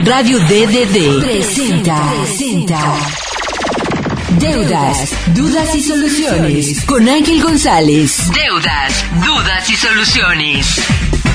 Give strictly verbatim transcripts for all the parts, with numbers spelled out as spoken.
Radio D D D presenta, presenta Deudas, Dudas y Soluciones con Ángel González. Deudas, Dudas y Soluciones.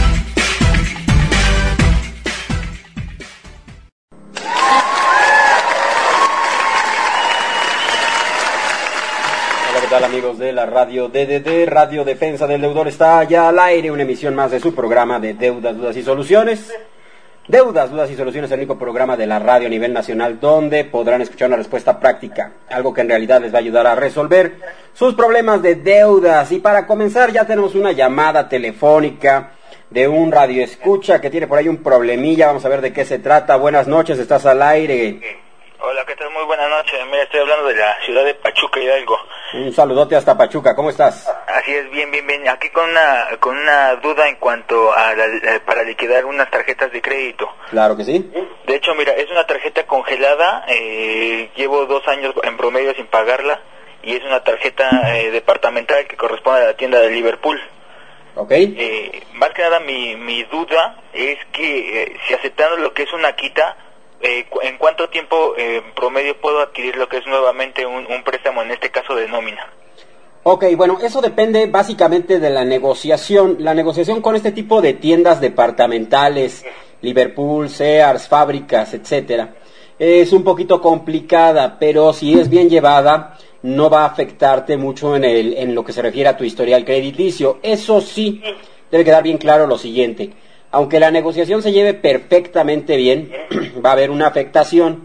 Hola, ¿qué tal amigos de la Radio D D D? Radio Defensa del Deudor está ya al aire, una emisión más de su programa de Deudas, Dudas y Soluciones. Deudas, Dudas y Soluciones, el único programa de la radio a nivel nacional donde podrán escuchar una respuesta práctica, algo que en realidad les va a ayudar a resolver sus problemas de deudas. Y para comenzar ya tenemos una llamada telefónica de un radioescucha que tiene por ahí un problemilla. Vamos a ver de qué se trata. Buenas noches, estás al aire. Hola, ¿qué tal? Muy buenas noches. Mira, estoy hablando de la ciudad de Pachuca, Hidalgo. Un saludote hasta Pachuca, ¿cómo estás? Así es, bien, bien, bien. Aquí con una con una duda en cuanto a la, eh, para liquidar unas tarjetas de crédito. Claro que sí. De hecho, mira, es una tarjeta congelada. Eh, llevo dos años en promedio sin pagarla y es una tarjeta eh, departamental que corresponde a la tienda de Liverpool. Ok. Eh, más que nada, mi mi duda es que eh, si aceptando lo que es una quita, Eh, ¿en cuánto tiempo eh, en promedio puedo adquirir lo que es nuevamente un, un préstamo, en este caso de nómina? Ok, bueno, eso depende básicamente de la negociación. La negociación con este tipo de tiendas departamentales, Liverpool, Sears, fábricas, etcétera, es un poquito complicada, pero si es bien llevada, no va a afectarte mucho en, el, en lo que se refiere a tu historial crediticio. Eso sí, debe quedar bien claro lo siguiente. Aunque la negociación se lleve perfectamente bien, va a haber una afectación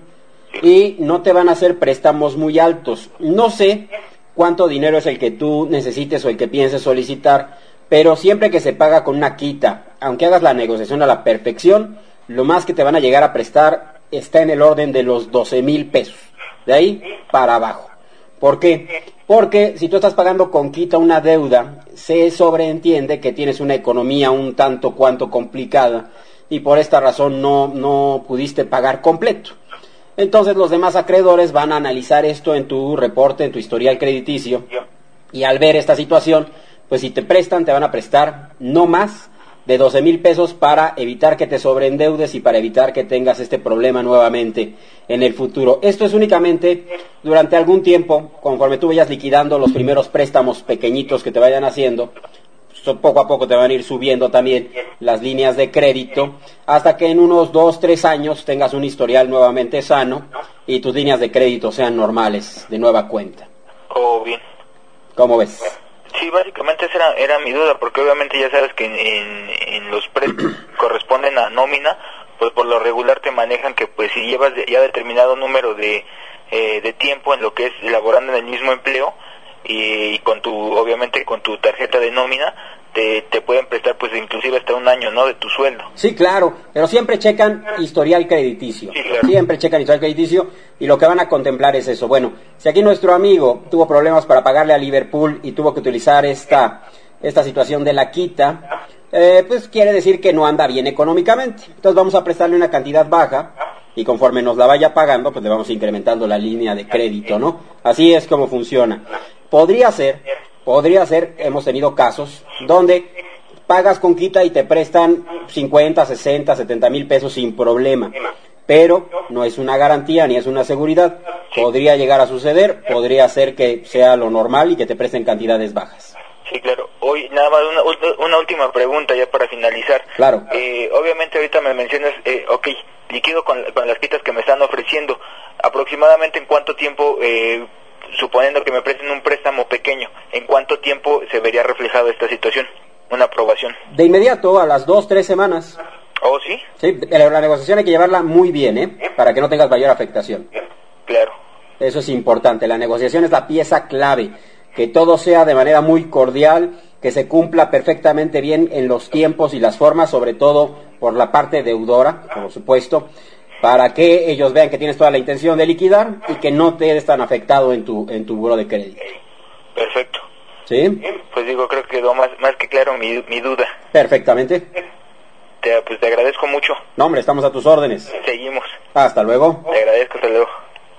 y no te van a hacer préstamos muy altos. No sé cuánto dinero es el que tú necesites o el que pienses solicitar, pero siempre que se paga con una quita, aunque hagas la negociación a la perfección, lo más que te van a llegar a prestar está en el orden de los doce mil pesos, de ahí para abajo. ¿Por qué? Porque si tú estás pagando con quita una deuda, se sobreentiende que tienes una economía un tanto cuanto complicada y por esta razón no, no pudiste pagar completo. Entonces los demás acreedores van a analizar esto en tu reporte, en tu historial crediticio, y al ver esta situación, pues si te prestan, te van a prestar no más de doce mil pesos para evitar que te sobreendeudes y para evitar que tengas este problema nuevamente en el futuro. Esto es únicamente durante algún tiempo, conforme tú vayas liquidando los primeros préstamos pequeñitos que te vayan haciendo, poco a poco te van a ir subiendo también las líneas de crédito, hasta que en unos dos, tres años tengas un historial nuevamente sano y tus líneas de crédito sean normales, de nueva cuenta. Oh, bien. ¿Cómo ves? Sí, básicamente esa era, era mi duda, porque obviamente ya sabes que en, en, en los préstamos corresponden a nómina, pues por lo regular te manejan que pues si llevas ya determinado número de eh, de tiempo en lo que es laborando en el mismo empleo y, y con tu obviamente con tu tarjeta de nómina te, te pueden prestar pues inclusive hasta un año, ¿no?, de tu sueldo. Sí, claro, pero siempre checan historial crediticio. Sí, claro. Siempre checan historial crediticio y lo que van a contemplar es eso. Bueno, si aquí nuestro amigo tuvo problemas para pagarle a Liverpool y tuvo que utilizar esta, esta situación de la quita, eh, pues quiere decir que no anda bien económicamente. Entonces vamos a prestarle una cantidad baja y conforme nos la vaya pagando, pues le vamos incrementando la línea de crédito, ¿no? Así es como funciona. Podría ser, podría ser, hemos tenido casos donde pagas con quita y te prestan cincuenta, sesenta, setenta mil pesos sin problema, pero no es una garantía ni es una seguridad. Podría llegar a suceder, podría ser que sea lo normal y que te presten cantidades bajas. Sí, claro. Hoy nada más una, una última pregunta ya para finalizar. Claro. Eh, obviamente ahorita me mencionas, eh, ok, liquido con, con las quitas que me están ofreciendo. Aproximadamente en cuánto tiempo, eh, suponiendo que me presten un préstamo pequeño, ¿en cuánto tiempo se vería reflejado esta situación? Una aprobación. De inmediato, a las dos, tres semanas. ¿Oh, sí? Sí, la, la negociación hay que llevarla muy bien, ¿eh? Para que no tengas mayor afectación. Claro. Eso es importante. La negociación es la pieza clave. Que todo sea de manera muy cordial, que se cumpla perfectamente bien en los tiempos y las formas, sobre todo por la parte deudora, por supuesto, para que ellos vean que tienes toda la intención de liquidar y que no te eres tan afectado en tu en tu buro de crédito. Perfecto. ¿Sí? Pues digo, creo que quedó más, más que claro mi, mi duda. Perfectamente. Te, pues te agradezco mucho. No, hombre, estamos a tus órdenes. Seguimos. Hasta luego. Te agradezco, hasta luego.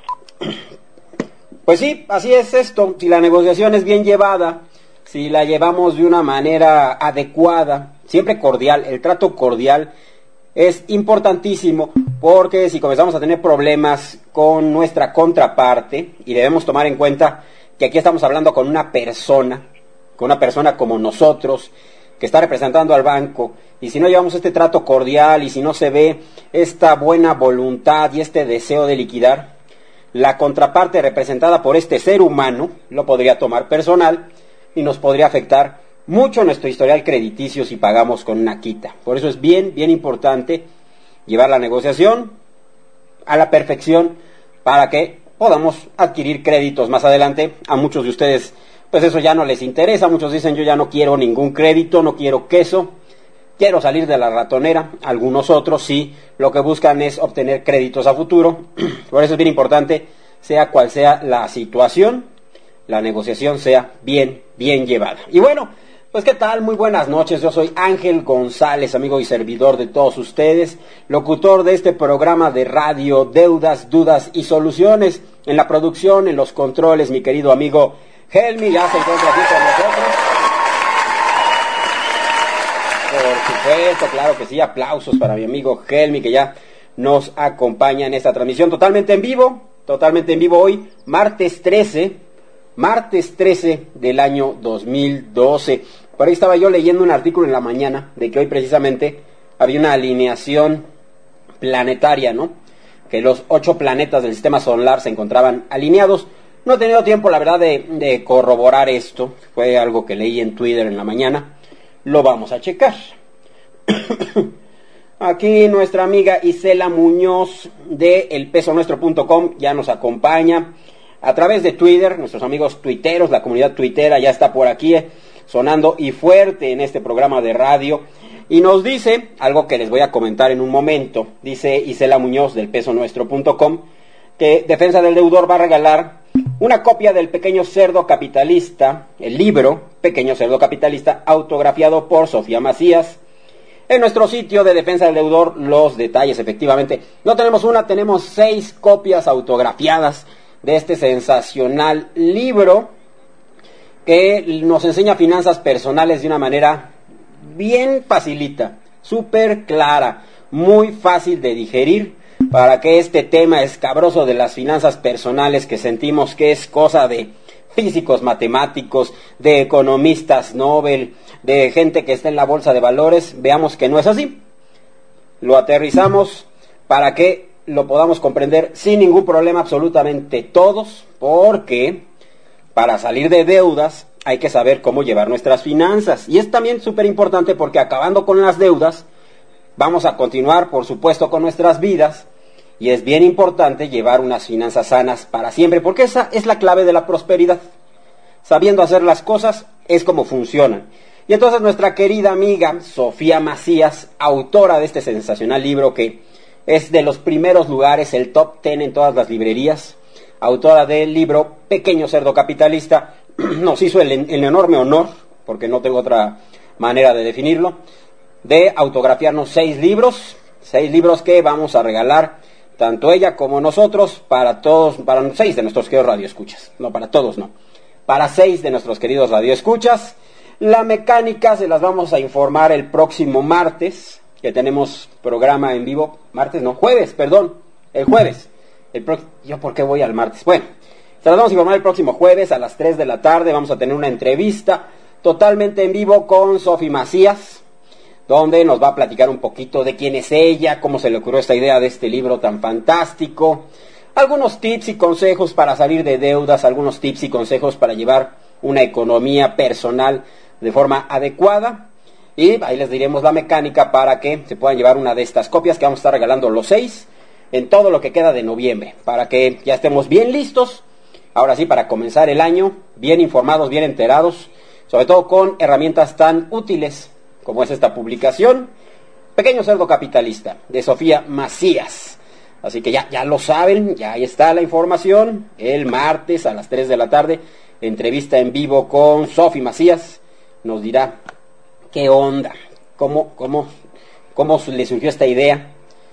Pues sí, así es esto. Si la negociación es bien llevada, si la llevamos de una manera adecuada, siempre cordial, el trato cordial es importantísimo porque si comenzamos a tener problemas con nuestra contraparte, y debemos tomar en cuenta que aquí estamos hablando con una persona, con una persona como nosotros, que está representando al banco, y si no llevamos este trato cordial, y si no se ve esta buena voluntad y este deseo de liquidar, la contraparte representada por este ser humano lo podría tomar personal y nos podría afectar mucho nuestro historial crediticio si pagamos con una quita. Por eso es bien, bien importante llevar la negociación a la perfección para que podamos adquirir créditos más adelante. A muchos de ustedes pues eso ya no les interesa, muchos dicen yo ya no quiero ningún crédito, no quiero queso, quiero salir de la ratonera. Algunos otros sí, lo que buscan es obtener créditos a futuro. Por eso es bien importante, sea cual sea la situación, la negociación sea bien, bien llevada. Y bueno, pues qué tal, muy buenas noches, yo soy Ángel González, amigo y servidor de todos ustedes, locutor de este programa de radio, Deudas, Dudas y Soluciones. En la producción, en los controles, mi querido amigo Helmi, ya se encuentra aquí con nosotros. Por supuesto, claro que sí, aplausos para mi amigo Helmi, que ya nos acompaña en esta transmisión totalmente en vivo, totalmente en vivo hoy, martes trece, martes trece del año dos mil doce. Por ahí estaba yo leyendo un artículo en la mañana de que hoy precisamente había una alineación planetaria, ¿no? Que los ocho planetas del sistema solar se encontraban alineados. No he tenido tiempo, la verdad, de, de corroborar esto. Fue algo que leí en Twitter en la mañana. Lo vamos a checar. Aquí nuestra amiga Isela Muñoz de el peso nuestro punto com ya nos acompaña a través de Twitter. Nuestros amigos tuiteros, la comunidad tuitera ya está por aquí eh, sonando y fuerte en este programa de radio. Y nos dice algo que les voy a comentar en un momento. Dice Isela Muñoz del peso nuestro punto com que Defensa del Deudor va a regalar una copia del Pequeño Cerdo Capitalista, el libro Pequeño Cerdo Capitalista, autografiado por Sofía Macías. En nuestro sitio de Defensa del Deudor, los detalles, efectivamente. No tenemos una, tenemos seis copias autografiadas de este sensacional libro que nos enseña finanzas personales de una manera bien facilita, súper clara, muy fácil de digerir, para que este tema escabroso de las finanzas personales, que sentimos que es cosa de físicos matemáticos, de economistas Nobel, de gente que está en la bolsa de valores, veamos que no es así. Lo aterrizamos para que lo podamos comprender sin ningún problema absolutamente todos, porque para salir de deudas hay que saber cómo llevar nuestras finanzas. Y es también súper importante porque acabando con las deudas, vamos a continuar, por supuesto, con nuestras vidas, y es bien importante llevar unas finanzas sanas para siempre, porque esa es la clave de la prosperidad. Sabiendo hacer las cosas es como funcionan. Y entonces nuestra querida amiga Sofía Macías, autora de este sensacional libro que es de los primeros lugares, el top ten en todas las librerías, autora del libro Pequeño Cerdo Capitalista, nos hizo el, el enorme honor, porque no tengo otra manera de definirlo, de autografiarnos seis libros, seis libros que vamos a regalar, tanto ella como nosotros, para todos, para seis de nuestros queridos radioescuchas, no para todos, no, para seis de nuestros queridos radioescuchas. La mecánica se las vamos a informar el próximo martes, que tenemos programa en vivo, martes no, jueves, perdón, el jueves, el pro... ¿yo por qué voy al martes? Bueno, se las vamos a informar el próximo jueves a las tres de la tarde, vamos a tener una entrevista totalmente en vivo con Sofía Macías, donde nos va a platicar un poquito de quién es ella, cómo se le ocurrió esta idea de este libro tan fantástico, algunos tips y consejos para salir de deudas, algunos tips y consejos para llevar una economía personal de forma adecuada, y ahí les diremos la mecánica para que se puedan llevar una de estas copias que vamos a estar regalando los seis en todo lo que queda de noviembre, para que ya estemos bien listos, ahora sí, para comenzar el año, bien informados, bien enterados, sobre todo con herramientas tan útiles como es esta publicación, Pequeño Cerdo Capitalista, de Sofía Macías. Así que ya, ya lo saben, ya ahí está la información, el martes a las tres de la tarde, entrevista en vivo con Sofía Macías, nos dirá qué onda, cómo, cómo, cómo le surgió esta idea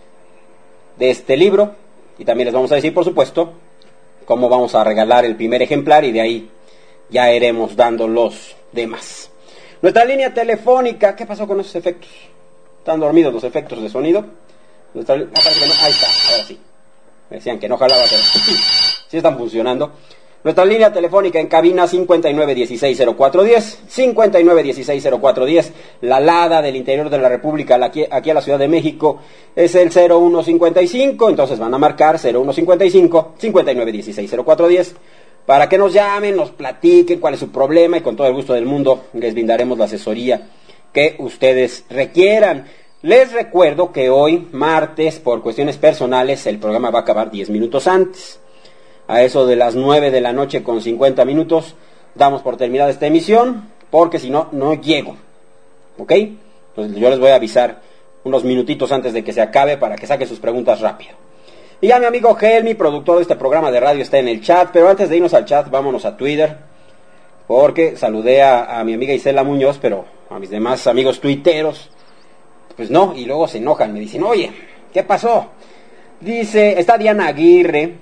de este libro, y también les vamos a decir, por supuesto, cómo vamos a regalar el primer ejemplar, y de ahí ya iremos dando los demás. Nuestra línea telefónica, ¿qué pasó con esos efectos? Están dormidos los efectos de sonido. Nuestra... Ah, parece que no. Ahí está, ahora sí. Me decían que no jalaba, pero sí están funcionando. Nuestra línea telefónica en cabina cincuenta y nueve dieciséis cero cuatro diez, cincuenta y nueve dieciséis cero cuatro diez, la LADA del interior de la República, aquí, aquí a la Ciudad de México, es el cero uno cincuenta y cinco, entonces van a marcar cero uno cincuenta y cinco, cincuenta y nueve dieciséis cero cuatro diez, para que nos llamen, nos platiquen cuál es su problema y con todo el gusto del mundo les brindaremos la asesoría que ustedes requieran. Les recuerdo que hoy, martes, por cuestiones personales, el programa va a acabar diez minutos antes. A eso de las nueve de la noche con cincuenta minutos, damos por terminada esta emisión, porque si no, no llego. ¿Ok? Entonces yo les voy a avisar unos minutitos antes de que se acabe para que saquen sus preguntas rápido. Y ya mi amigo Helmi, productor de este programa de radio, está en el chat, pero antes de irnos al chat, vámonos a Twitter, porque saludé a, a mi amiga Isela Muñoz, pero a mis demás amigos tuiteros, pues no, y luego se enojan, me dicen, oye, ¿qué pasó? Dice, está Diana Aguirre,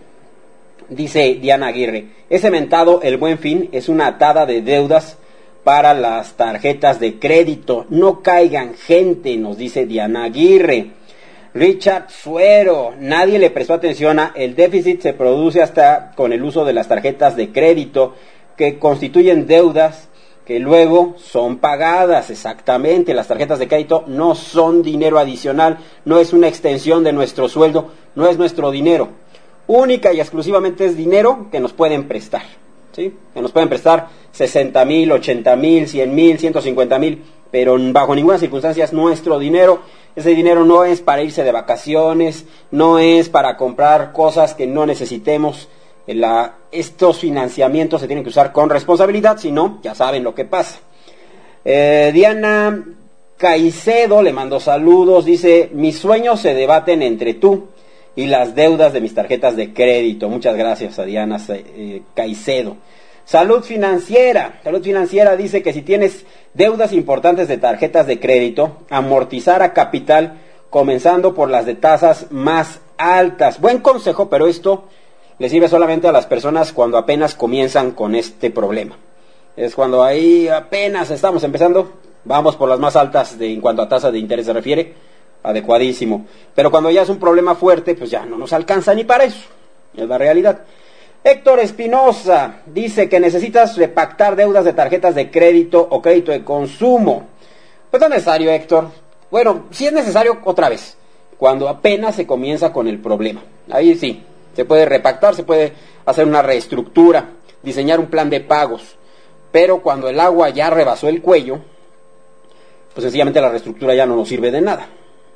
dice Diana Aguirre, ese mentado El Buen Fin es una atada de deudas para las tarjetas de crédito, no caigan gente, nos dice Diana Aguirre. Richard Suero, nadie le prestó atención a el déficit se produce hasta con el uso de las tarjetas de crédito que constituyen deudas que luego son pagadas. Exactamente, las tarjetas de crédito no son dinero adicional, no es una extensión de nuestro sueldo, no es nuestro dinero. Única y exclusivamente es dinero que nos pueden prestar, ¿sí? Que nos pueden prestar sesenta mil, ochenta mil, cien mil, ciento cincuenta mil, pero bajo ninguna circunstancia es nuestro dinero. Ese dinero no es para irse de vacaciones, no es para comprar cosas que no necesitemos. La, estos financiamientos se tienen que usar con responsabilidad, si no, ya saben lo que pasa. Eh, Diana Caicedo le mando saludos, dice, mis sueños se debaten entre tú y las deudas de mis tarjetas de crédito. Muchas gracias a Diana eh, Caicedo. Salud Financiera, Salud Financiera dice que si tienes deudas importantes de tarjetas de crédito, amortizar a capital, comenzando por las de tasas más altas. Buen consejo, pero esto le sirve solamente a las personas cuando apenas comienzan con este problema. Es cuando ahí apenas estamos empezando, vamos por las más altas de, en cuanto a tasa de interés se refiere, adecuadísimo. Pero cuando ya es un problema fuerte, pues ya no nos alcanza ni para eso, es la realidad. Héctor Espinosa dice que necesitas repactar deudas de tarjetas de crédito o crédito de consumo. Pues no es necesario, Héctor. Bueno, sí es necesario otra vez, cuando apenas se comienza con el problema. Ahí sí, se puede repactar, se puede hacer una reestructura, diseñar un plan de pagos. Pero cuando el agua ya rebasó el cuello, pues sencillamente la reestructura ya no nos sirve de nada.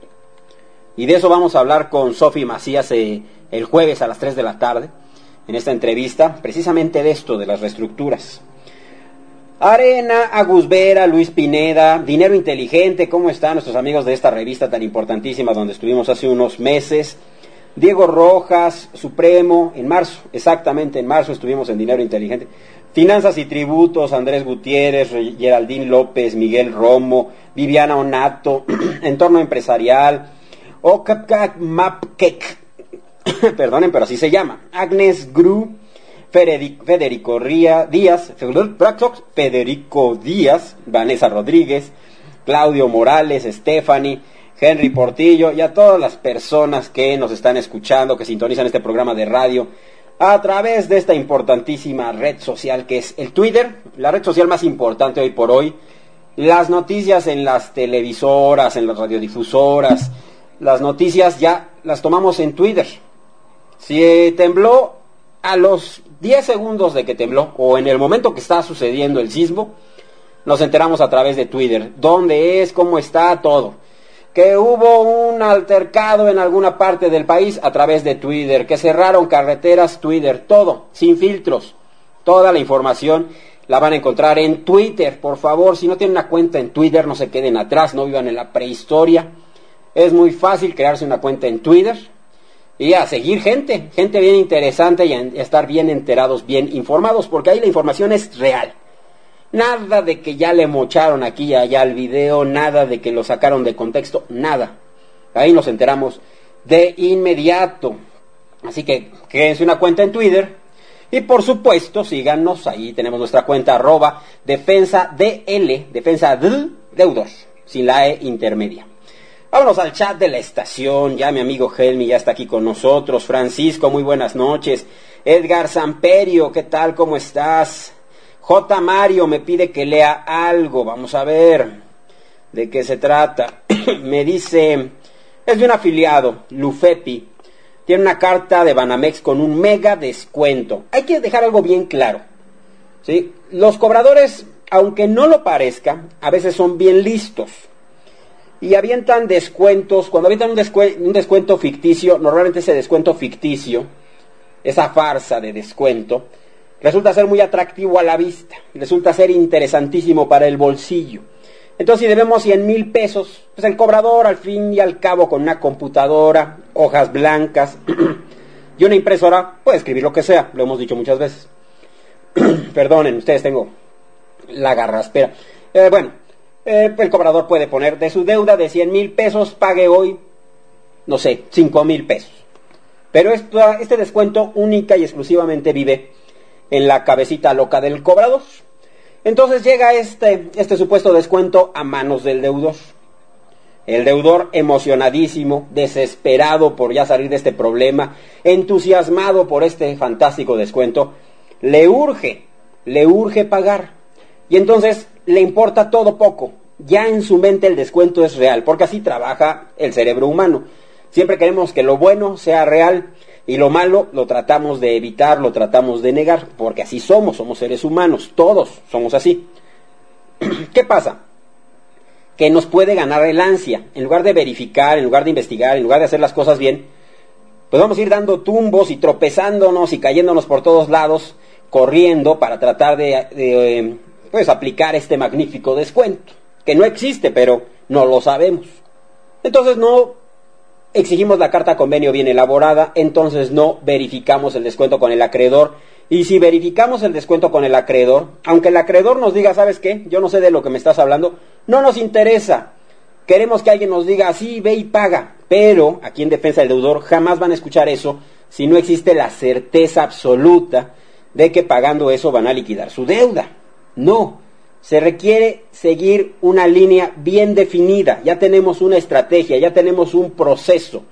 Y de eso vamos a hablar con Sofi Macías eh, el jueves a las tres de la tarde. En esta entrevista, precisamente de esto, de las reestructuras. Arena, Agus Vera, Luis Pineda, Dinero Inteligente, ¿cómo están nuestros amigos de esta revista tan importantísima donde estuvimos hace unos meses? Diego Rojas, Supremo, en marzo, exactamente en marzo estuvimos en Dinero Inteligente. Finanzas y Tributos, Andrés Gutiérrez, Geraldine López, Miguel Romo, Viviana Onato, Entorno Empresarial, Okapkak Mapkek, perdonen, pero así se llama, Agnes Gru, Federico, Federico Ría, Díaz, Federico Díaz, Vanessa Rodríguez, Claudio Morales, Stephanie, Henry Portillo y a todas las personas que nos están escuchando, que sintonizan este programa de radio a través de esta importantísima red social que es el Twitter, la red social más importante hoy por hoy. Las noticias en las televisoras, en las radiodifusoras, las noticias ya las tomamos en Twitter. Si tembló a los diez segundos de que tembló, o en el momento que está sucediendo el sismo, nos enteramos a través de Twitter. ¿Dónde es? ¿Cómo está? Todo. Que hubo un altercado en alguna parte del país a través de Twitter. Que cerraron carreteras, Twitter. Todo, sin filtros. Toda la información la van a encontrar en Twitter. Por favor, si no tienen una cuenta en Twitter, no se queden atrás, no vivan en la prehistoria. Es muy fácil crearse una cuenta en Twitter y a seguir gente, gente bien interesante y a estar bien enterados, bien informados, porque ahí la información es real. Nada de que ya le mocharon aquí y allá el video, nada de que lo sacaron de contexto, nada. Ahí nos enteramos de inmediato. Así que créense una cuenta en Twitter y por supuesto síganos, ahí tenemos nuestra cuenta arroba defensa D L, defensa D, deudor, sin la E intermedia. Vámonos al chat de la estación. Ya mi amigo Helmi ya está aquí con nosotros. Francisco, muy buenas noches. Edgar Samperio, ¿qué tal? ¿Cómo estás? J. Mario me pide que lea algo. Vamos a ver de qué se trata. Me dice, es de un afiliado, Lufepi. Tiene una carta de Banamex con un mega descuento. Hay que dejar algo bien claro, ¿sí? Los cobradores, aunque no lo parezca, a veces son bien listos. Y avientan descuentos. Cuando avientan un, descu- un descuento ficticio, normalmente ese descuento ficticio, esa farsa de descuento, resulta ser muy atractivo a la vista. Resulta ser interesantísimo para el bolsillo. Entonces, si debemos cien mil pesos, pues el cobrador, al fin y al cabo, con una computadora, hojas blancas y una impresora, puede escribir lo que sea. Lo hemos dicho muchas veces. Perdonen, ustedes, tengo la garraspera. Eh, bueno, eh, el cobrador puede poner de su deuda de cien mil pesos, pague hoy, no sé, cinco mil pesos. Pero esto, este descuento única y exclusivamente vive en la cabecita loca del cobrador. Entonces llega este, este supuesto descuento a manos del deudor. El deudor, emocionadísimo, desesperado por ya salir de este problema, entusiasmado por este fantástico descuento, le urge, le urge pagar. Y entonces le importa todo poco. Ya en su mente el descuento es real, porque así trabaja el cerebro humano. Siempre queremos que lo bueno sea real y lo malo lo tratamos de evitar, lo tratamos de negar, porque así somos, somos seres humanos, todos somos así. ¿Qué pasa? Que nos puede ganar el ansia. En lugar de verificar, en lugar de investigar, en lugar de hacer las cosas bien, pues vamos a ir dando tumbos y tropezándonos y cayéndonos por todos lados, corriendo para tratar de, de pues, aplicar este magnífico descuento, que no existe, pero no lo sabemos. Entonces no exigimos la carta convenio bien elaborada, entonces no verificamos el descuento con el acreedor. Y si verificamos el descuento con el acreedor, aunque el acreedor nos diga, ¿sabes qué? Yo no sé de lo que me estás hablando, no nos interesa. Queremos que alguien nos diga, sí, ve y paga. Pero, aquí en defensa del deudor, jamás van a escuchar eso si no existe la certeza absoluta de que pagando eso van a liquidar su deuda. No. Se requiere seguir una línea bien definida. Ya tenemos una estrategia, ya tenemos un proceso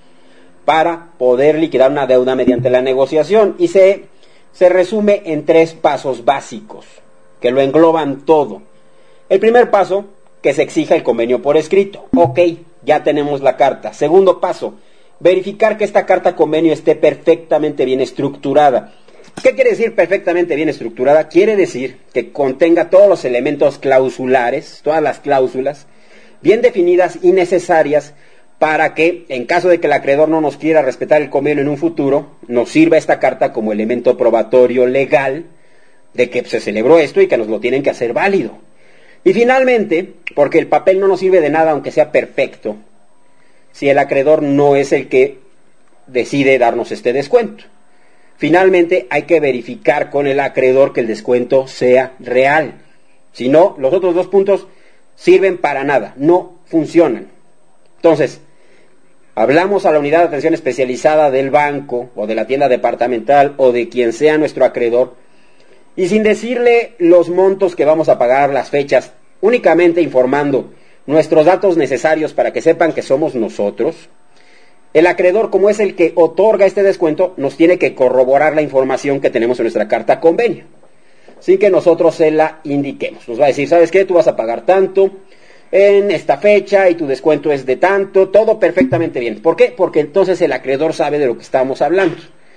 para poder liquidar una deuda mediante la negociación. Y se, se resume en tres pasos básicos, que lo engloban todo. El primer paso, que se exija el convenio por escrito. Ok, ya tenemos la carta. Segundo paso, verificar que esta carta convenio esté perfectamente bien estructurada. ¿Qué quiere decir perfectamente bien estructurada? Quiere decir que contenga todos los elementos clausulares, todas las cláusulas, bien definidas y necesarias para que, en caso de que el acreedor no nos quiera respetar el convenio en un futuro, nos sirva esta carta como elemento probatorio legal de que se celebró esto y que nos lo tienen que hacer válido. Y finalmente, porque el papel no nos sirve de nada aunque sea perfecto, si el acreedor no es el que decide darnos este descuento. Finalmente, hay que verificar con el acreedor que el descuento sea real. Si no, los otros dos puntos sirven para nada, no funcionan. Entonces, hablamos a la unidad de atención especializada del banco, o de la tienda departamental, o de quien sea nuestro acreedor, y sin decirle los montos que vamos a pagar, las fechas, únicamente informando nuestros datos necesarios para que sepan que somos nosotros, el acreedor, como es el que otorga este descuento, nos tiene que corroborar la información que tenemos en nuestra carta convenio, sin que nosotros se la indiquemos. Nos va a decir, ¿sabes qué? Tú vas a pagar tanto en esta fecha y tu descuento es de tanto, todo perfectamente bien. ¿Por qué? Porque entonces el acreedor sabe de lo que estamos hablando.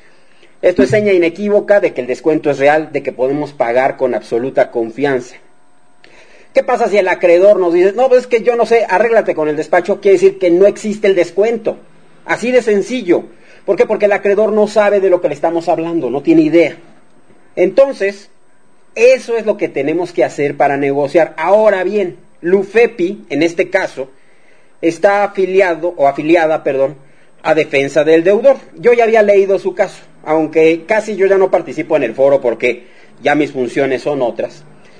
Esto es seña inequívoca de que el descuento es real, de que podemos pagar con absoluta confianza. ¿Qué pasa si el acreedor nos dice, no, pues es que yo no sé, arréglate con el despacho? Quiere decir que no existe el descuento. Así de sencillo. ¿Por qué? Porque el acreedor no sabe de lo que le estamos hablando, no tiene idea. Entonces, eso es lo que tenemos que hacer para negociar. Ahora bien, Lufepi, en este caso, está afiliado, o afiliada, perdón, a defensa del deudor. Yo ya había leído su caso, aunque casi yo ya no participo en el foro porque ya mis funciones son otras.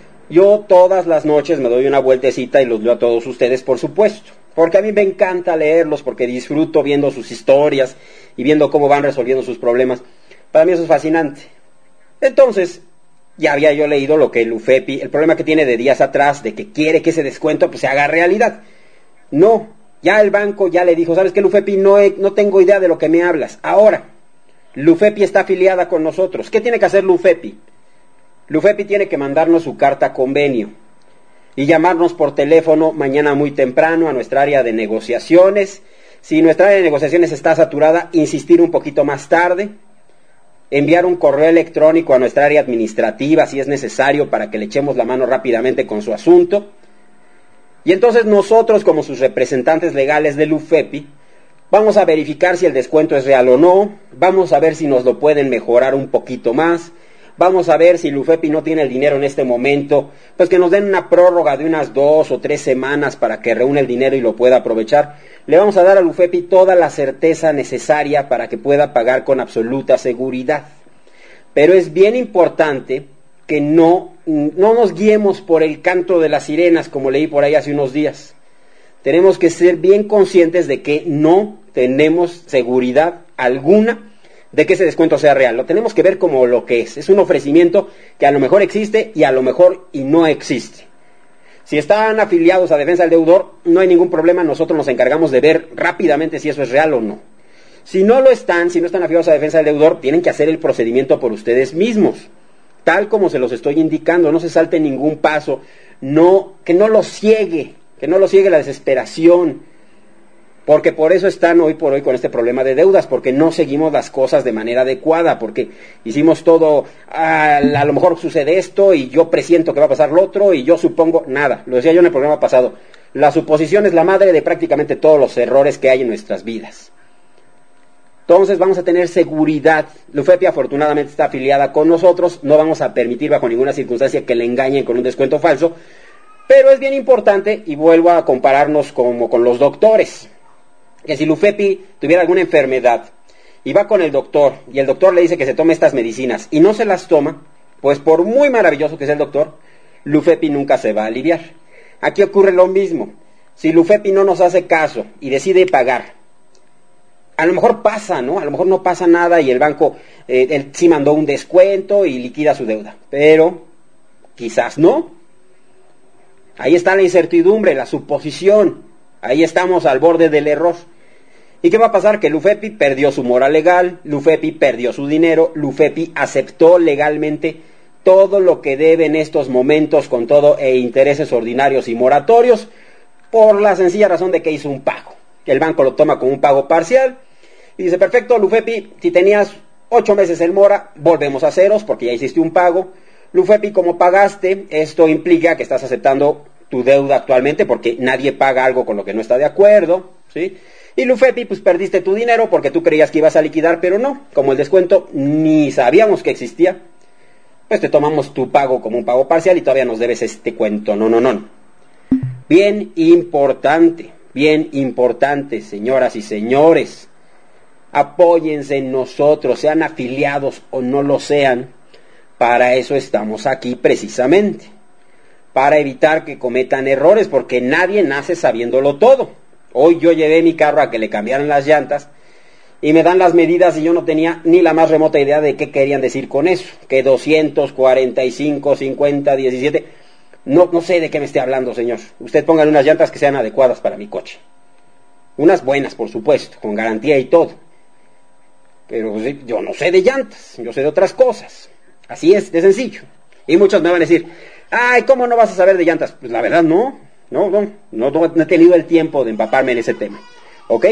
Yo todas las noches me doy una vueltecita y los leo a todos ustedes, por supuesto. Porque a mí me encanta leerlos, porque disfruto viendo sus historias y viendo cómo van resolviendo sus problemas. Para mí eso es fascinante. Entonces, ya había yo leído lo que el Lufepi, el problema que tiene de días atrás, de que quiere que ese descuento pues se haga realidad. No, Ya el banco ya le dijo, ¿sabes qué, Lufepi? No, he, no tengo idea de lo que me hablas. Ahora, Lufepi está afiliada con nosotros. ¿Qué tiene que hacer Lufepi? Lufepi tiene que mandarnos su carta convenio y llamarnos por teléfono mañana muy temprano a nuestra área de negociaciones. Si nuestra área de negociaciones está saturada, insistir un poquito más tarde, enviar un correo electrónico a nuestra área administrativa si es necesario para que le echemos la mano rápidamente con su asunto. Y entonces nosotros, como sus representantes legales de Lufepi, vamos a verificar si el descuento es real o no, vamos a ver si nos lo pueden mejorar un poquito más. Vamos a ver si Lufepi no tiene el dinero en este momento, pues que nos den una prórroga de unas dos o tres semanas para que reúna el dinero y lo pueda aprovechar. Le vamos a dar a Lufepi toda la certeza necesaria para que pueda pagar con absoluta seguridad. Pero es bien importante que no, no nos guiemos por el canto de las sirenas, como leí por ahí hace unos días. Tenemos que ser bien conscientes de que no tenemos seguridad alguna de que ese descuento sea real. Lo tenemos que ver como lo que es. Es un ofrecimiento que a lo mejor existe y a lo mejor y no existe. Si están afiliados a Defensa del Deudor, no hay ningún problema. Nosotros nos encargamos de ver rápidamente si eso es real o no. Si no lo están, si no están afiliados a Defensa del Deudor, tienen que hacer el procedimiento por ustedes mismos, tal como se los estoy indicando. No se salte ningún paso. No, que no los ciegue, que no los ciegue la desesperación. Porque por eso están hoy por hoy con este problema de deudas, porque no seguimos las cosas de manera adecuada, porque hicimos todo, ah, a lo mejor sucede esto y yo presiento que va a pasar lo otro y yo supongo, nada, lo decía yo en el programa pasado, la suposición es la madre de prácticamente todos los errores que hay en nuestras vidas. Entonces vamos a tener seguridad. Lufepi afortunadamente está afiliada con nosotros, no vamos a permitir bajo ninguna circunstancia que le engañen con un descuento falso, pero es bien importante, y vuelvo a compararnos como con los doctores, que si Lufepi tuviera alguna enfermedad y va con el doctor y el doctor le dice que se tome estas medicinas y no se las toma, pues por muy maravilloso que sea el doctor, Lufepi nunca se va a aliviar. Aquí ocurre lo mismo. Si Lufepi no nos hace caso y decide pagar, a lo mejor pasa, ¿no? A lo mejor no pasa nada y el banco eh, él sí mandó un descuento y liquida su deuda, pero quizás no. Ahí está la incertidumbre, la suposición. Ahí estamos al borde del error. ¿Y qué va a pasar? Que Lufepi perdió su mora legal, Lufepi perdió su dinero, Lufepi aceptó legalmente todo lo que debe en estos momentos con todo e intereses ordinarios y moratorios por la sencilla razón de que hizo un pago. El banco lo toma como un pago parcial y dice, perfecto, Lufepi, si tenías ocho meses en mora, volvemos a ceros porque ya hiciste un pago. Lufepi, como pagaste, esto implica que estás aceptando tu deuda actualmente porque nadie paga algo con lo que no está de acuerdo, ¿sí? Y Lufepi, pues perdiste tu dinero porque tú creías que ibas a liquidar, pero no. Como el descuento ni sabíamos que existía, pues te tomamos tu pago como un pago parcial y todavía nos debes este cuento. No, no, no. Bien importante, bien importante, señoras y señores. Apóyense en nosotros, sean afiliados o no lo sean. Para eso estamos aquí precisamente. Para evitar que cometan errores, porque nadie nace sabiéndolo todo. Hoy yo llevé mi carro a que le cambiaran las llantas y me dan las medidas y yo no tenía ni la más remota idea de qué querían decir con eso. Que doscientos cuarenta y cinco, cincuenta, diecisiete... No, no sé de qué me esté hablando, señor. Usted póngale unas llantas que sean adecuadas para mi coche. Unas buenas, por supuesto, con garantía y todo. Pero pues, yo no sé de llantas, yo sé de otras cosas. Así es, de sencillo. Y muchos me van a decir, ay, ¿cómo no vas a saber de llantas? Pues la verdad no. No, no, no, no he tenido el tiempo de empaparme en ese tema, ¿ok?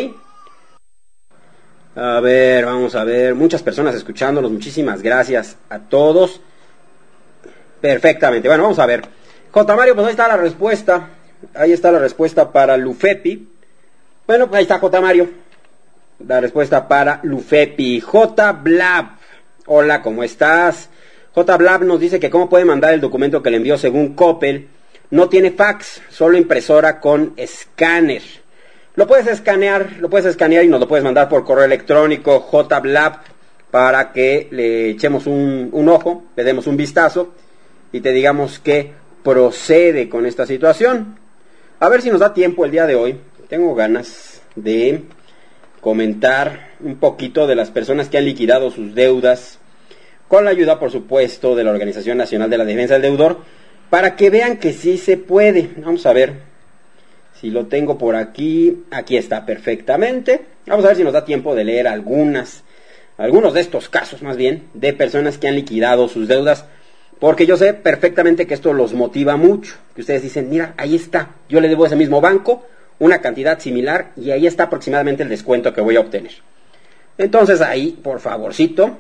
A ver, vamos a ver, muchas personas escuchándonos, muchísimas gracias a todos. Perfectamente, bueno, vamos a ver. J. Mario, pues ahí está la respuesta, ahí está la respuesta para Lufepi. Bueno, pues ahí está J. Mario, la respuesta para Lufepi. J. Blab, hola, ¿cómo estás? J. Blab nos dice que cómo puede mandar el documento que le envió según Coppel. No tiene fax, solo impresora con escáner. Lo puedes escanear, lo puedes escanear y nos lo puedes mandar por correo electrónico jblab para que le echemos un, un ojo, le demos un vistazo y te digamos qué procede con esta situación. A ver si nos da tiempo el día de hoy. Tengo ganas de comentar un poquito de las personas que han liquidado sus deudas con la ayuda, por supuesto, de la Organización Nacional de la Defensa del Deudor, para que vean que sí se puede. Vamos a ver Si lo tengo por aquí, aquí está perfectamente. Vamos a ver si nos da tiempo de leer algunas, algunos de estos casos más bien, de personas que han liquidado sus deudas, porque yo sé perfectamente que esto los motiva mucho, que ustedes dicen, mira, ahí está, yo le debo a ese mismo banco una cantidad similar y ahí está aproximadamente el descuento que voy a obtener. Entonces ahí, por favorcito,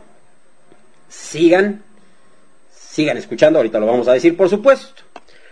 sigan, sigan escuchando, ahorita lo vamos a decir por supuesto.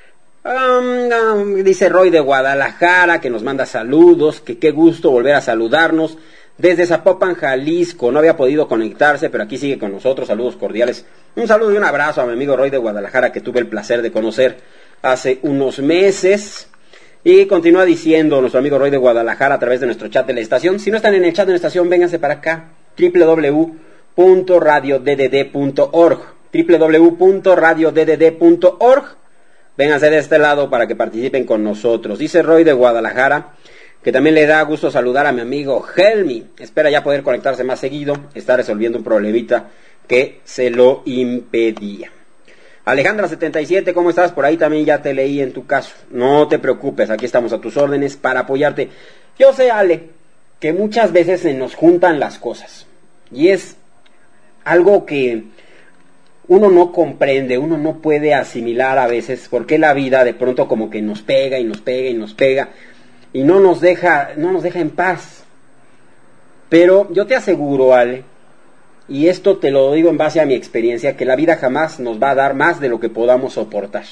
Um, um, dice Roy de Guadalajara que nos manda saludos, que qué gusto volver a saludarnos desde Zapopan, Jalisco. No había podido conectarse, pero aquí sigue con nosotros. Saludos cordiales. Un saludo y un abrazo a mi amigo Roy de Guadalajara, que tuve el placer de conocer hace unos meses. Y continúa diciendo nuestro amigo Roy de Guadalajara a través de nuestro chat de la estación. Si no están en el chat de la estación, vénganse para acá, doble u doble u doble u punto radio d d d punto org, doble u doble u doble u punto radio d d d punto org. Vénganse de este lado para que participen con nosotros. Dice Roy de Guadalajara que también le da gusto saludar a mi amigo Helmi. Espera ya poder conectarse más seguido. Está resolviendo un problemita que se lo impedía. Alejandra setenta y siete, ¿cómo estás? Por ahí también ya te leí en tu caso. No te preocupes, aquí estamos a tus órdenes para apoyarte. Yo sé, Ale, que muchas veces se nos juntan las cosas. Y es algo que uno no comprende, uno no puede asimilar a veces por qué la vida de pronto como que nos pega y nos pega y nos pega y no nos deja, no nos deja en paz. Pero yo te aseguro, Ale, y esto te lo digo en base a mi experiencia, que la vida jamás nos va a dar más de lo que podamos soportar.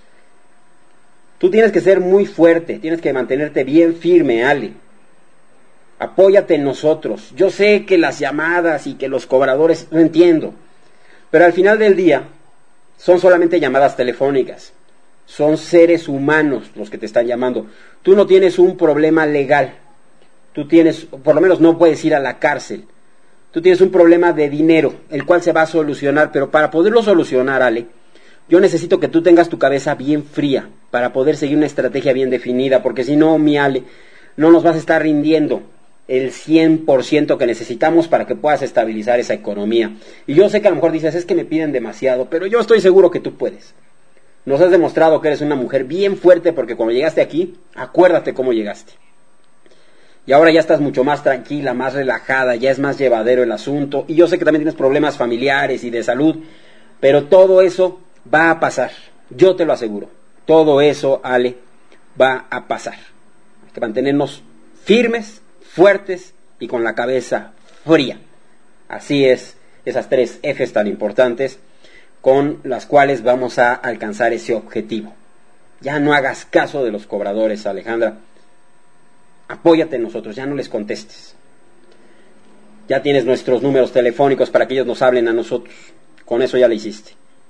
Tú tienes que ser muy fuerte, tienes que mantenerte bien firme, Ale. Apóyate en nosotros. Yo sé que las llamadas y que los cobradores, no entiendo. Pero al final del día, son solamente llamadas telefónicas. Son seres humanos los que te están llamando. Tú no tienes un problema legal. Tú tienes, por lo menos no puedes ir a la cárcel. Tú tienes un problema de dinero, el cual se va a solucionar. Pero para poderlo solucionar, Ale, yo necesito que tú tengas tu cabeza bien fría para poder seguir una estrategia bien definida. Porque si no, mi Ale, no nos vas a estar rindiendo el cien por ciento que necesitamos para que puedas estabilizar esa economía. Y yo sé que a lo mejor dices, es que me piden demasiado, pero yo estoy seguro que tú puedes. Nos has demostrado que eres una mujer bien fuerte, porque cuando llegaste aquí, acuérdate cómo llegaste. Y ahora ya estás mucho más tranquila, más relajada, ya es más llevadero el asunto. Y yo sé que también tienes problemas familiares y de salud, pero todo eso va a pasar. Yo te lo aseguro. Todo eso, Ale, va a pasar. Hay que mantenernos firmes, fuertes y con la cabeza fría. Así es, esas tres Fs tan importantes con las cuales vamos a alcanzar ese objetivo. Ya no hagas caso de los cobradores, Alejandra. Apóyate en nosotros, ya no les contestes. Ya tienes nuestros números telefónicos para que ellos nos hablen a nosotros. Con eso ya lo hiciste.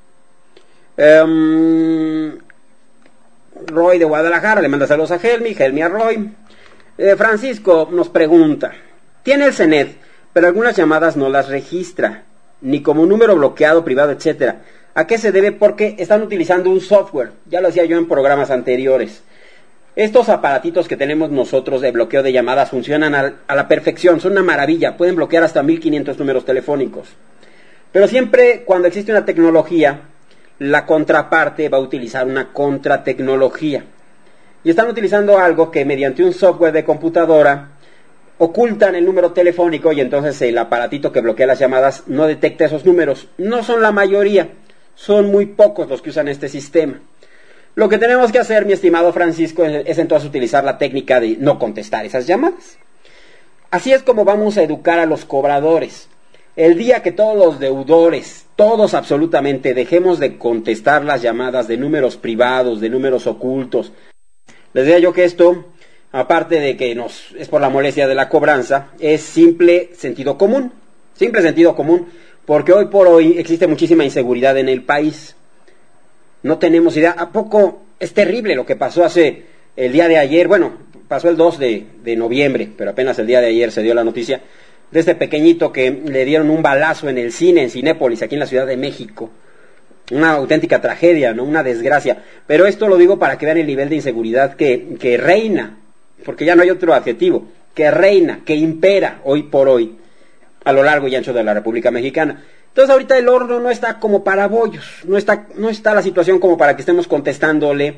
Um, Roy de Guadalajara le manda saludos a Helmi, Helmi a Roy. Eh, Francisco nos pregunta, tiene el CENET, pero algunas llamadas no las registra, ni como número bloqueado, privado, etcétera. ¿A qué se debe? Porque están utilizando un software, ya lo decía yo en programas anteriores. Estos aparatitos que tenemos nosotros de bloqueo de llamadas funcionan a, a la perfección, son una maravilla, pueden bloquear hasta mil quinientos números telefónicos. Pero siempre cuando existe una tecnología, la contraparte va a utilizar una contratecnología. Y están utilizando algo que mediante un software de computadora ocultan el número telefónico y entonces el aparatito que bloquea las llamadas no detecta esos números. No son la mayoría, son muy pocos los que usan este sistema. Lo que tenemos que hacer, mi estimado Francisco, es entonces utilizar la técnica de no contestar esas llamadas. Así es como vamos a educar a los cobradores. El día que todos los deudores, todos absolutamente, dejemos de contestar las llamadas de números privados, de números ocultos. Les diría yo que esto, aparte de que nos es por la molestia de la cobranza, es simple sentido común. Simple sentido común, porque hoy por hoy existe muchísima inseguridad en el país. No tenemos idea. ¿A poco es terrible lo que pasó hace el día de ayer? Bueno, pasó el dos de, de noviembre, pero apenas el día de ayer se dio la noticia de este pequeñito que le dieron un balazo en el cine, en Cinépolis, aquí en la Ciudad de México. Una auténtica tragedia, ¿no? Una desgracia. Pero esto lo digo para que vean el nivel de inseguridad que, que reina, porque ya no hay otro adjetivo, que reina, que impera hoy por hoy a lo largo y ancho de la República Mexicana. Entonces ahorita el horno no está como para bollos, no está, no está la situación como para que estemos contestándole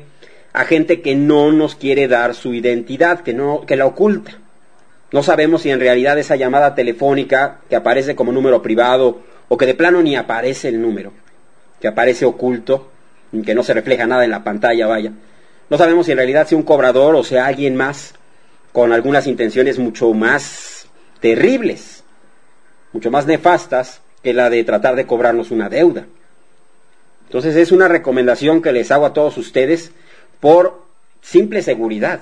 a gente que no nos quiere dar su identidad, que no, que la oculta. No sabemos si en realidad esa llamada telefónica que aparece como número privado o que de plano ni aparece el número, que aparece oculto, que no se refleja nada en la pantalla, vaya. No sabemos si en realidad sea un cobrador o sea alguien más con algunas intenciones mucho más terribles, mucho más nefastas que la de tratar de cobrarnos una deuda. Entonces es una recomendación que les hago a todos ustedes por simple seguridad.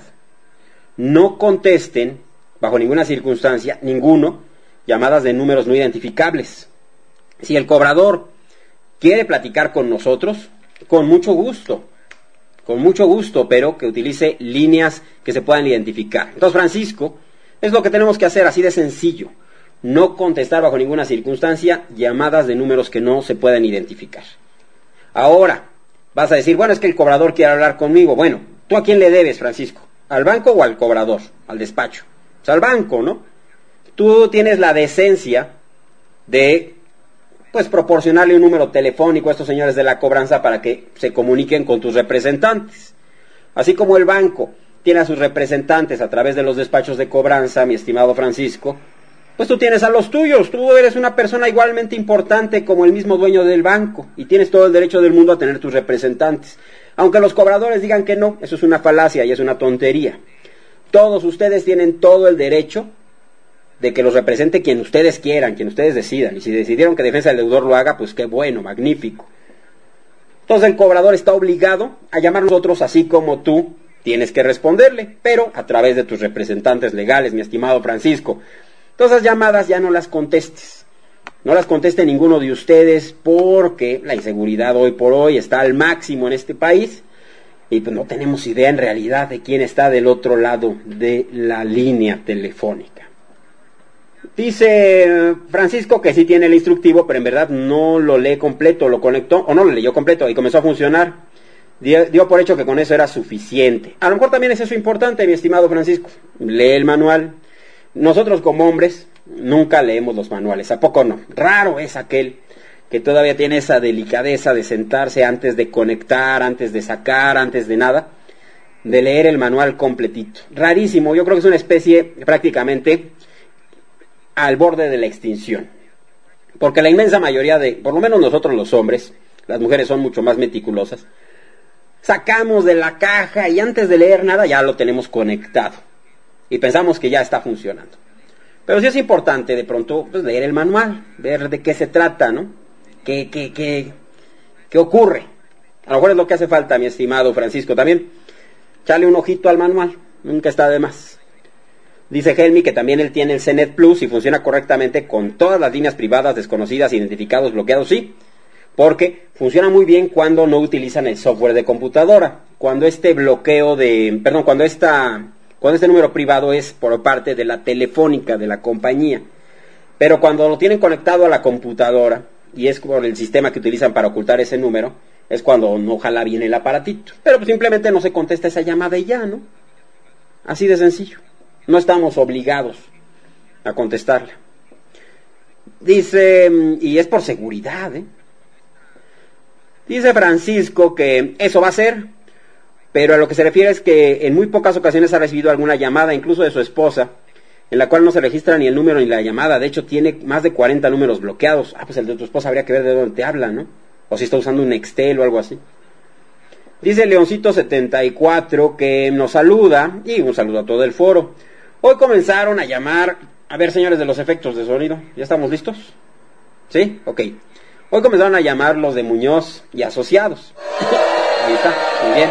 No contesten bajo ninguna circunstancia, ninguno, llamadas de números no identificables. Si el cobrador quiere platicar con nosotros, con mucho gusto, con mucho gusto, pero que utilice líneas que se puedan identificar. Entonces, Francisco, es lo que tenemos que hacer, así de sencillo. No contestar bajo ninguna circunstancia llamadas de números que no se puedan identificar. Ahora, vas a decir, bueno, es que el cobrador quiere hablar conmigo. Bueno, ¿tú a quién le debes, Francisco? ¿Al banco o al cobrador? Al despacho. Pues al banco, ¿no? Tú tienes la decencia de, pues, proporcionarle un número telefónico a estos señores de la cobranza para que se comuniquen con tus representantes. Así como el banco tiene a sus representantes a través de los despachos de cobranza, mi estimado Francisco, pues tú tienes a los tuyos. Tú eres una persona igualmente importante como el mismo dueño del banco y tienes todo el derecho del mundo a tener tus representantes. Aunque los cobradores digan que no, eso es una falacia y es una tontería. Todos ustedes tienen todo el derecho de que los represente quien ustedes quieran, quien ustedes decidan. Y si decidieron que Defensa del Deudor lo haga, pues qué bueno, magnífico. Entonces el cobrador está obligado a llamar a nosotros así como tú tienes que responderle, pero a través de tus representantes legales, mi estimado Francisco. Todas esas llamadas ya no las contestes. No las conteste ninguno de ustedes porque la inseguridad hoy por hoy está al máximo en este país. Y pues no tenemos idea en realidad de quién está del otro lado de la línea telefónica. Dice Francisco que sí tiene el instructivo, pero en verdad no lo lee completo, lo conectó, o no lo leyó completo y comenzó a funcionar. Dio, dio por hecho que con eso era suficiente. A lo mejor también es eso importante, mi estimado Francisco. Lee el manual. Nosotros como hombres nunca leemos los manuales, ¿a poco no? Raro es aquel que todavía tiene esa delicadeza de sentarse antes de conectar, antes de sacar, antes de nada, de leer el manual completito. Rarísimo, yo creo que es una especie prácticamente al borde de la extinción. Porque la inmensa mayoría de, por lo menos nosotros los hombres, las mujeres son mucho más meticulosas, sacamos de la caja y antes de leer nada ya lo tenemos conectado. Y pensamos que ya está funcionando. Pero sí es importante de pronto pues, leer el manual, ver de qué se trata, ¿no? ¿Qué, qué, qué, qué ocurre? A lo mejor es lo que hace falta, mi estimado Francisco. También, echarle un ojito al manual, nunca está de más. Dice Helmi que también él tiene el C Net Plus y funciona correctamente con todas las líneas privadas, desconocidas, identificados, bloqueados, sí. Porque funciona muy bien cuando no utilizan el software de computadora. Cuando este bloqueo de, perdón, cuando esta, cuando este número privado es por parte de la telefónica, de la compañía. Pero cuando lo tienen conectado a la computadora, y es por el sistema que utilizan para ocultar ese número, es cuando no jala bien el aparatito. Pero pues simplemente no se contesta esa llamada y ya, ¿no? Así de sencillo. No estamos obligados a contestarla. Dice, y es por seguridad, ¿eh? Dice Francisco que eso va a ser, pero a lo que se refiere es que en muy pocas ocasiones ha recibido alguna llamada, incluso de su esposa, en la cual no se registra ni el número ni la llamada. De hecho, tiene más de cuarenta números bloqueados. Ah, pues el de tu esposa habría que ver de dónde te habla, ¿no? O si está usando un Nextel o algo así. Dice Leoncito setenta y cuatro que nos saluda, y un saludo a todo el foro. Hoy comenzaron a llamar, a ver señores de los efectos de sonido, ¿ya estamos listos? ¿Sí? Ok. Hoy comenzaron a llamar los de Muñoz y Asociados. Ahí está, muy bien.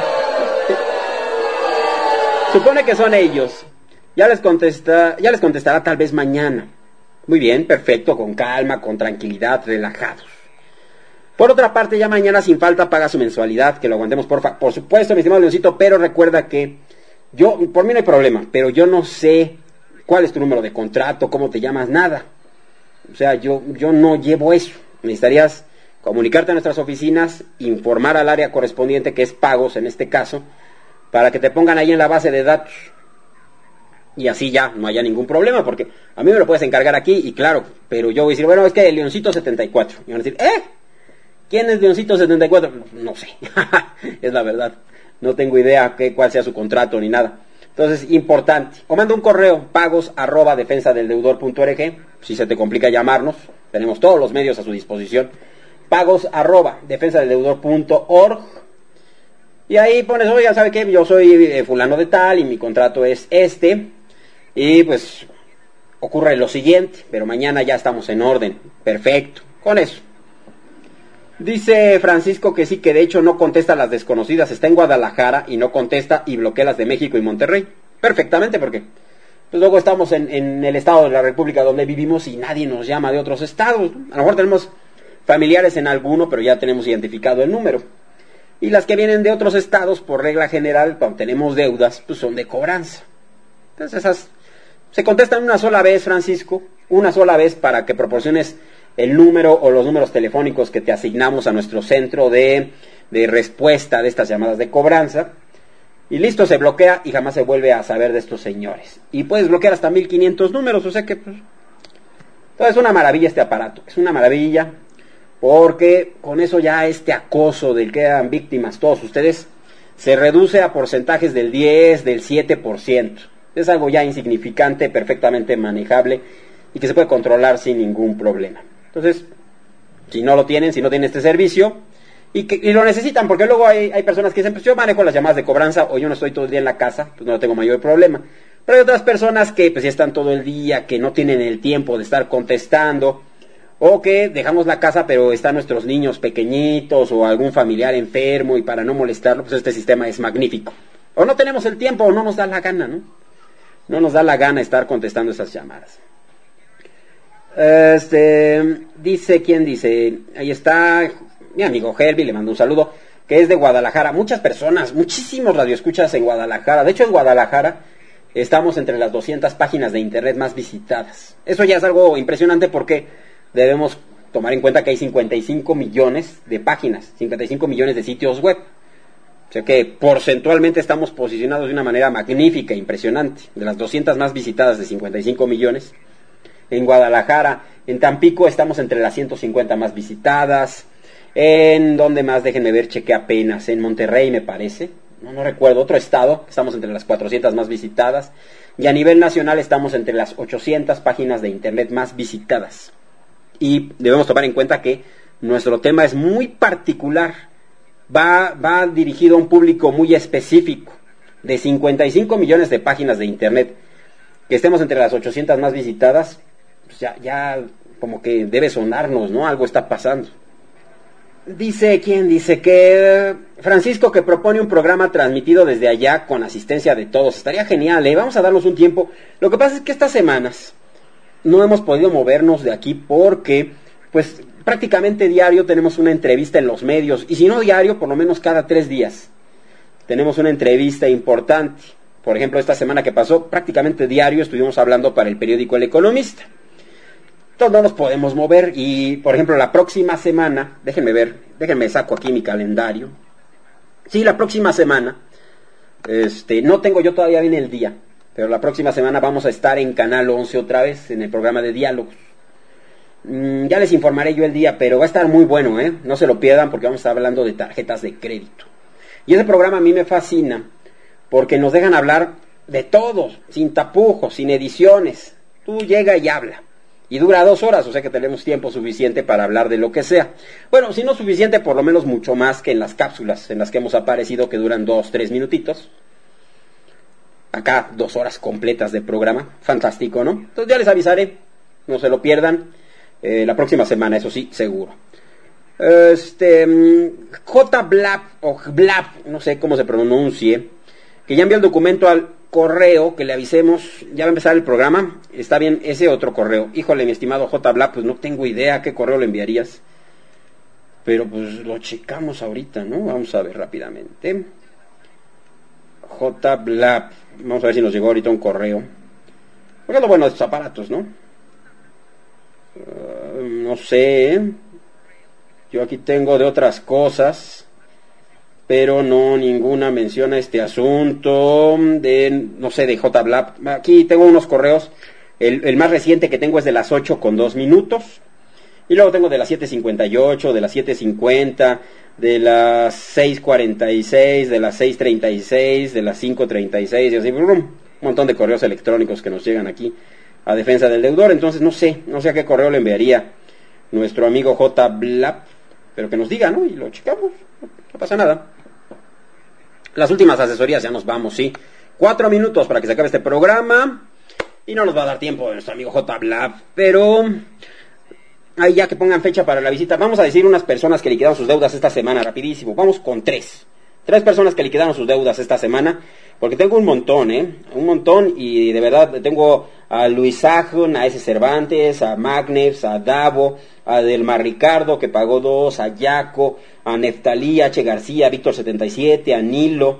Supone que son ellos. Ya les contesta, ya les contestará tal vez mañana. Muy bien, perfecto, con calma, con tranquilidad, relajados. Por otra parte, ya mañana sin falta paga su mensualidad, que lo aguantemos por fa- por supuesto, mi estimado Leoncito, pero recuerda que yo, por mí no hay problema, pero yo no sé cuál es tu número de contrato, cómo te llamas, nada. O sea, yo, yo no llevo eso. Necesitarías comunicarte a nuestras oficinas, informar al área correspondiente, que es pagos en este caso, para que te pongan ahí en la base de datos. Y así ya no haya ningún problema, porque a mí me lo puedes encargar aquí, y claro, pero yo voy a decir, bueno, es que el Leoncito setenta y cuatro. Y van a decir, ¿eh? ¿Quién es Leoncito setenta y cuatro? No sé, es la verdad. no tengo idea qué, cuál sea su contrato ni nada. Entonces, importante. O manda un correo, pagos arroba defensa del deudor punto org. Si se te complica llamarnos, tenemos todos los medios a su disposición. Pagos arroba defensa del deudor punto org. Y ahí pones, oiga, ¿sabe qué? Yo soy eh, fulano de tal y mi contrato es este. Y pues ocurre lo siguiente, pero mañana ya estamos en orden. Perfecto, con eso. Dice Francisco que sí, que de hecho no contesta las desconocidas, está en Guadalajara y no contesta y bloquea las de México y Monterrey. Perfectamente, porque pues luego estamos en, en el estado de la República donde vivimos y nadie nos llama de otros estados. A lo mejor tenemos familiares en alguno, pero ya tenemos identificado el número. Y las que vienen de otros estados, por regla general, cuando tenemos deudas, pues son de cobranza. Entonces esas se contestan una sola vez, Francisco, una sola vez para que proporciones el número o los números telefónicos que te asignamos a nuestro centro de, de respuesta de estas llamadas de cobranza. Y listo, se bloquea y jamás se vuelve a saber de estos señores. Y puedes bloquear hasta mil quinientos números, o sea que pues, todo es una maravilla este aparato, es una maravilla, porque con eso ya este acoso del que eran víctimas todos ustedes se reduce a porcentajes del diez, del siete por ciento. Es algo ya insignificante, perfectamente manejable y que se puede controlar sin ningún problema. Entonces, si no lo tienen, si no tienen este servicio y, que, y lo necesitan, porque luego hay, hay personas que dicen, pues yo manejo las llamadas de cobranza o yo no estoy todo el día en la casa, pues no tengo mayor problema. Pero hay otras personas que pues ya están todo el día, que no tienen el tiempo de estar contestando, o que dejamos la casa pero están nuestros niños pequeñitos o algún familiar enfermo y para no molestarlo, pues este sistema es magnífico. O no tenemos el tiempo o no nos da la gana, ¿no? No nos da la gana estar contestando esas llamadas. Este, dice, ¿quién dice? Ahí está mi amigo Helvi, le mando un saludo, que es de Guadalajara. Muchas personas, muchísimos radioescuchas en Guadalajara. De hecho, en Guadalajara estamos entre las doscientas páginas de internet más visitadas. Eso ya es algo impresionante porque debemos tomar en cuenta que hay cincuenta y cinco millones de páginas, cincuenta y cinco millones de sitios web. O sea que porcentualmente estamos posicionados de una manera magnífica, impresionante. De las doscientas más visitadas de cincuenta y cinco millones. En Guadalajara, en Tampico estamos entre las ciento cincuenta más visitadas. En donde más, déjenme ver, chequé apenas. En Monterrey me parece, no, no recuerdo, otro estado, estamos entre las cuatrocientas más visitadas. Y a nivel nacional estamos entre las ochocientas páginas de internet más visitadas. Y debemos tomar en cuenta que nuestro tema es muy particular. Va, va dirigido a un público muy específico, de cincuenta y cinco millones de páginas de internet, que estemos entre las ochocientas más visitadas, pues ya, ya como que debe sonarnos, ¿no? Algo está pasando. Dice, ¿quién? Dice que Francisco que propone un programa transmitido desde allá con asistencia de todos. Estaría genial, ¿eh? Vamos a darnos un tiempo. Lo que pasa es que estas semanas no hemos podido movernos de aquí porque, pues, prácticamente diario tenemos una entrevista en los medios, y si no diario, por lo menos cada tres días tenemos una entrevista importante. Por ejemplo, esta semana que pasó, prácticamente diario estuvimos hablando para el periódico El Economista. Entonces no nos podemos mover, y por ejemplo la próxima semana, déjenme ver, déjenme saco aquí mi calendario. Sí, la próxima semana, este, no tengo yo todavía bien el día, pero la próxima semana vamos a estar en Canal once otra vez, en el programa de diálogos. Ya les informaré yo el día, pero va a estar muy bueno, ¿eh? No se lo pierdan porque vamos a estar hablando de tarjetas de crédito. Y ese programa a mí me fascina porque nos dejan hablar de todo, sin tapujos, sin ediciones. Tú llega y habla. Y dura dos horas, o sea que tenemos tiempo suficiente para hablar de lo que sea. Bueno, si no suficiente, por lo menos mucho más que en las cápsulas en las que hemos aparecido, que duran dos, tres minutitos. Acá dos horas completas de programa. Fantástico, ¿no? Entonces ya les avisaré. No se lo pierdan. Eh, la próxima semana, eso sí, seguro. Este, J. Blab, o Blab, no sé cómo se pronuncie, que ya envió el documento al correo, que le avisemos, ya va a empezar el programa. Está bien, ese otro correo. Híjole, mi estimado J. Blab, pues no tengo idea a qué correo le enviarías. Pero pues lo checamos ahorita, ¿no? Vamos a ver rápidamente. J. Blab, vamos a ver si nos llegó ahorita un correo. Porque es lo bueno de estos aparatos, ¿no? Uh, no sé, yo aquí tengo de otras cosas, pero no ninguna menciona este asunto de, no sé, de J. Blab. Aquí tengo unos correos, el, el más reciente que tengo es de las ocho con dos minutos, Y luego tengo de las siete cincuenta y ocho, de las siete cincuenta, de las seis cuarenta y seis, de las seis treinta y seis, de las cinco treinta y seis, y así, un montón de correos electrónicos que nos llegan aquí a defensa del deudor. Entonces no sé, no sé a qué correo le enviaría nuestro amigo J. Blap, pero que nos diga, ¿no? Y lo checamos, no pasa nada. Las últimas asesorías, ya nos vamos, sí. Cuatro minutos para que se acabe este programa. Y no nos va a dar tiempo de nuestro amigo J. Blab. Pero ahí ya que pongan fecha para la visita. Vamos a decir unas personas que liquidaron sus deudas esta semana, rapidísimo. Vamos con tres. Tres personas que liquidaron sus deudas esta semana. Porque tengo un montón, ¿eh? Un montón. Y de verdad tengo a Luis Ajon, a S. Cervantes, a Magners, a Davo, a Delmar Ricardo, que pagó dos, a Yaco, a Neftalí, H. García, a Víctor setenta y siete, a Nilo,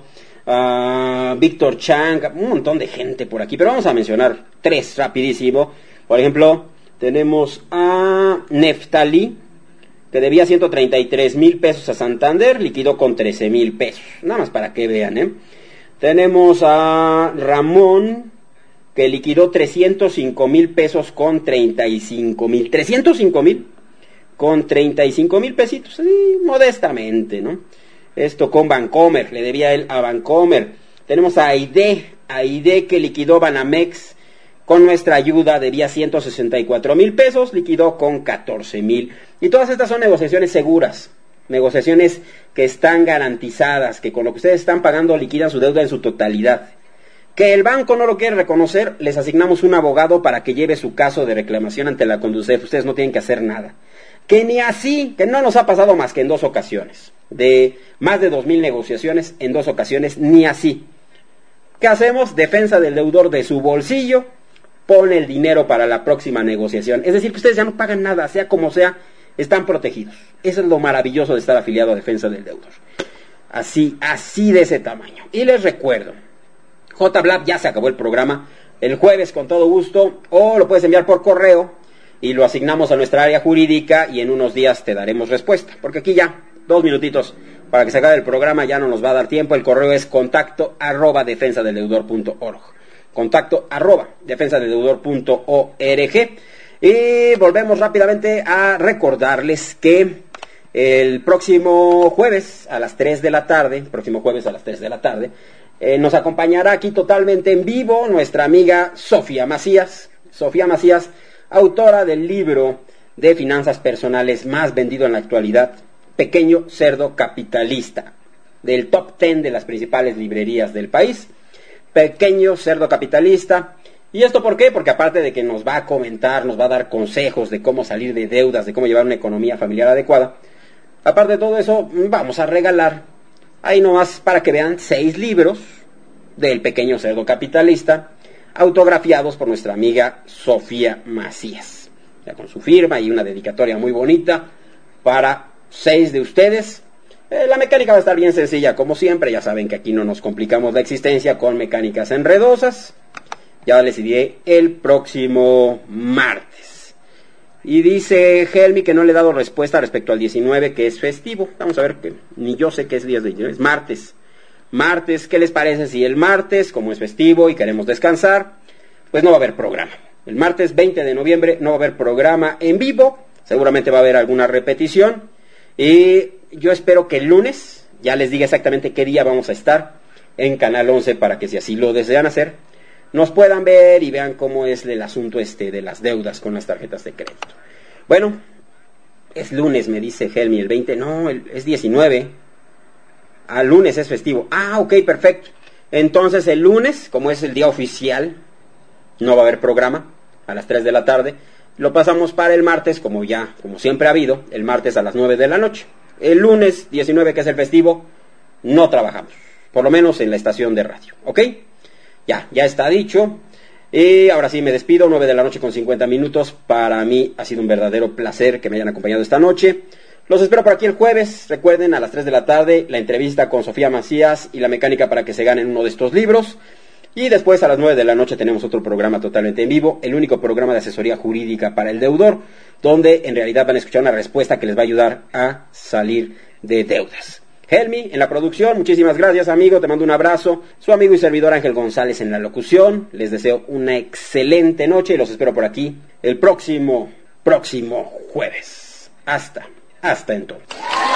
a Víctor Chang, un montón de gente por aquí. Pero vamos a mencionar tres rapidísimo. Por ejemplo, tenemos a Neftalí, que debía ciento treinta y tres mil pesos a Santander, liquidó con trece mil pesos. Nada más para que vean, ¿eh? Tenemos a Ramón, que liquidó trescientos cinco mil pesos con treinta y cinco mil. trescientos cinco mil con treinta y cinco mil pesitos, sí, modestamente, ¿no? Esto con Bancomer, le debía él a Bancomer. Tenemos a Aide, Aide que liquidó Banamex con nuestra ayuda, debía ciento sesenta y cuatro mil pesos, liquidó con catorce mil. Y todas estas son negociaciones seguras, negociaciones que están garantizadas, que con lo que ustedes están pagando liquidan su deuda en su totalidad. Que el banco no lo quiere reconocer, les asignamos un abogado para que lleve su caso de reclamación ante la Conducef. Ustedes no tienen que hacer nada. Que ni así, que no nos ha pasado más que en dos ocasiones. De más de dos mil negociaciones, en dos ocasiones, ni así. ¿Qué hacemos? Defensa del deudor de su bolsillo, pone el dinero para la próxima negociación. Es decir, que ustedes ya no pagan nada, sea como sea, están protegidos. Eso es lo maravilloso de estar afiliado a Defensa del Deudor. Así, así de ese tamaño. Y les recuerdo, J. Blab ya se acabó el programa. El jueves con todo gusto, o lo puedes enviar por correo y lo asignamos a nuestra área jurídica y en unos días te daremos respuesta. Porque aquí ya, dos minutitos para que se acabe el programa, ya no nos va a dar tiempo. El correo es contacto arroba defensa del deudor punto org. Contacto arroba defensa del deudor punto org. Y volvemos rápidamente a recordarles que el próximo jueves a las tres de la tarde, próximo jueves a las tres de la tarde, Eh, nos acompañará aquí totalmente en vivo nuestra amiga Sofía Macías. Sofía Macías, autora del libro de finanzas personales más vendido en la actualidad, Pequeño Cerdo Capitalista, del top diez de las principales librerías del país. Pequeño Cerdo Capitalista. ¿Y esto por qué? Porque aparte de que nos va a comentar, nos va a dar consejos de cómo salir de deudas, de cómo llevar una economía familiar adecuada, aparte de todo eso, vamos a regalar ahí nomás para que vean seis libros del Pequeño Cerdo Capitalista, autografiados por nuestra amiga Sofía Macías, ya con su firma y una dedicatoria muy bonita para seis de ustedes. Eh, la mecánica va a estar bien sencilla, como siempre. Ya saben que aquí no nos complicamos la existencia con mecánicas enredosas. Ya les diré el próximo martes. Y dice Helmi que no le he dado respuesta respecto al diecinueve, que es festivo. Vamos a ver, que ni yo sé qué es día de diecinueve, es martes. Martes, ¿qué les parece si el martes, como es festivo y queremos descansar, pues no va a haber programa? El martes veinte de noviembre no va a haber programa en vivo, seguramente va a haber alguna repetición. Y yo espero que el lunes ya les diga exactamente qué día vamos a estar en Canal once para que, si así lo desean hacer, nos puedan ver y vean cómo es el asunto este de las deudas con las tarjetas de crédito. Bueno, es lunes, me dice Helmi, el veinte, no, el, es diecinueve. Ah, lunes es festivo. Ah, ok, perfecto. Entonces el lunes, como es el día oficial, no va a haber programa a las tres de la tarde. Lo pasamos para el martes, como ya, como siempre ha habido, el martes a las nueve de la noche. El lunes diecinueve, que es el festivo, no trabajamos, por lo menos en la estación de radio, ¿ok? Ya, ya está dicho. Y ahora sí me despido, nueve de la noche con cincuenta minutos. Para mí ha sido un verdadero placer que me hayan acompañado esta noche. Los espero por aquí el jueves. Recuerden, a las tres de la tarde, la entrevista con Sofía Macías y la mecánica para que se ganen uno de estos libros. Y después a las nueve de la noche tenemos otro programa totalmente en vivo, el único programa de asesoría jurídica para el deudor, donde en realidad van a escuchar una respuesta que les va a ayudar a salir de deudas. Helmi en la producción, muchísimas gracias, amigo, te mando un abrazo. Su amigo y servidor Ángel González en la locución. Les deseo una excelente noche y los espero por aquí el próximo próximo jueves. Hasta, hasta entonces.